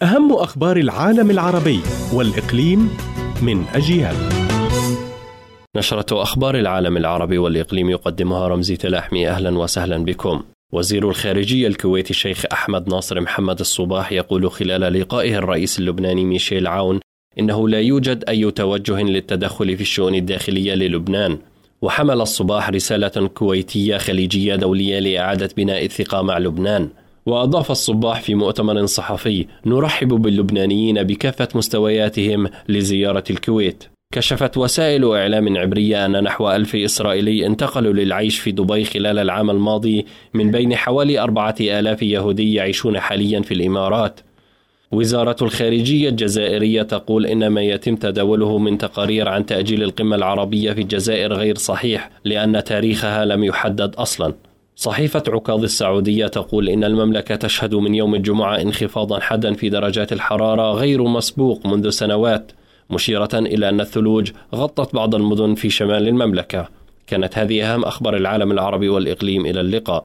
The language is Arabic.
أهم أخبار العالم العربي والإقليم من أجيال. نشرة أخبار العالم العربي والإقليم يقدمها رمزي تلاحمي. أهلا وسهلا بكم. وزير الخارجية الكويتي الشيخ أحمد ناصر محمد الصباح يقول خلال لقائه الرئيس اللبناني ميشيل عون إنه لا يوجد أي توجه للتدخل في الشؤون الداخلية للبنان. وحمل الصباح رسالة كويتية خليجية دولية لإعادة بناء الثقة مع لبنان. وأضاف الصباح في مؤتمر صحفي: نرحب باللبنانيين بكافة مستوياتهم لزيارة الكويت. كشفت وسائل إعلام عبرية أن نحو 1000 إسرائيلي انتقلوا للعيش في دبي خلال العام الماضي، من بين حوالي 4000 يهودي يعيشون حاليا في الإمارات. وزارة الخارجية الجزائرية تقول إن ما يتم تداوله من تقارير عن تأجيل القمة العربية في الجزائر غير صحيح، لأن تاريخها لم يحدد أصلا. صحيفة عكاظ السعودية تقول إن المملكة تشهد من يوم الجمعة انخفاضا حادا في درجات الحرارة غير مسبوق منذ سنوات، مشيرة إلى أن الثلوج غطت بعض المدن في شمال المملكة. كانت هذه أهم أخبار العالم العربي والإقليم. إلى اللقاء.